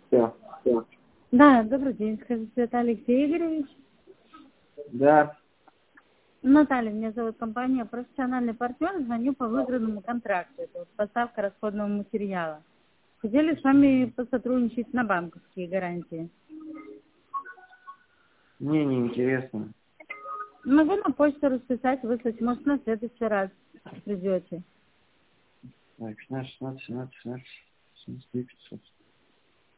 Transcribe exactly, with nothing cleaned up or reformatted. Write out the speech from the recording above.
Да. Да, добрый день. Скажите, это Алексей Игоревич? Да. Наталья, меня зовут компания «Профессиональный партнер». Звоню по выигранному контракту. Это вот поставка расходного материала. Хотели с вами посотрудничать на банковские гарантии. Мне не интересно. Могу на почту расписать, выслать, может, на следующий раз придете. Так, шестнадцать, шестнадцать, семнадцать, семнадцать, семьдесят три, пятьсот.